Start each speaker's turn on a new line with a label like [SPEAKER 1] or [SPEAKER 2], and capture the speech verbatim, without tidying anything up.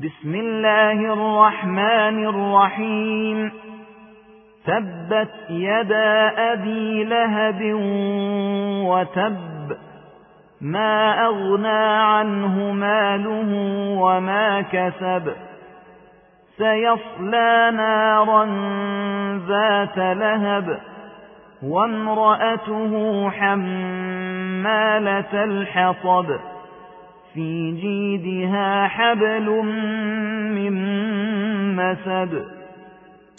[SPEAKER 1] بسم الله الرحمن الرحيم تبت يدا أبي لهب وتب ما أغنى عنه ماله وما كسب سيصلى نارا ذات لهب وامرأته حمالة الحطب في جيدها حبل من مسد